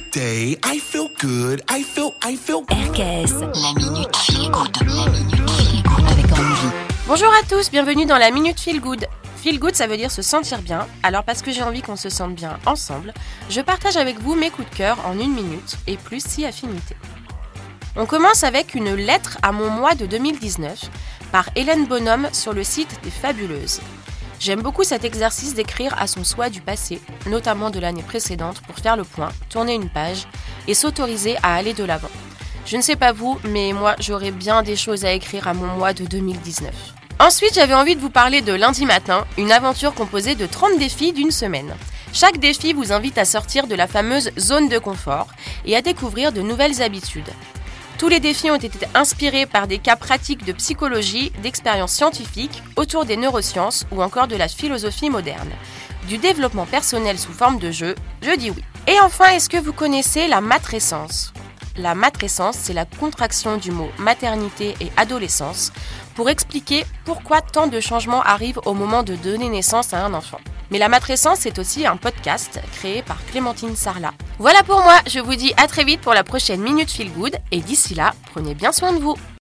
day. I feel good. I feel. RKS, la Minute Feel Good. La Minute Feel Good avec Angie. Bonjour à tous, bienvenue dans la Minute Feel Good. Feel Good, ça veut dire se sentir bien. Alors parce que j'ai envie qu'on se sente bien ensemble, je partage avec vous mes coups de cœur en 1 minute et plus si affinité. On commence avec une lettre à mon moi de 2019 par Hélène Bonhomme sur le site des Fabuleuses. J'aime beaucoup cet exercice d'écrire à son soi du passé, notamment de l'année précédente, pour faire le point, tourner une page et s'autoriser à aller de l'avant. Je ne sais pas vous, mais moi j'aurais bien des choses à écrire à mon moi de 2019. Ensuite, j'avais envie de vous parler de lundi matin, une aventure composée de 30 défis d'une semaine. Chaque défi vous invite à sortir de la fameuse zone de confort et à découvrir de nouvelles habitudes. Tous les défis ont été inspirés par des cas pratiques de psychologie, d'expériences scientifiques autour des neurosciences ou encore de la philosophie moderne. Du développement personnel sous forme de jeu, je dis oui. Et enfin, est-ce que vous connaissez la matrescence ? La matrescence, c'est la contraction du mot maternité et adolescence pour expliquer pourquoi tant de changements arrivent au moment de donner naissance à un enfant. Mais la matrescence, c'est aussi un podcast créé par Clémentine Sarlat. Voilà pour moi, je vous dis à très vite pour la prochaine Minute Feel Good et d'ici là, prenez bien soin de vous.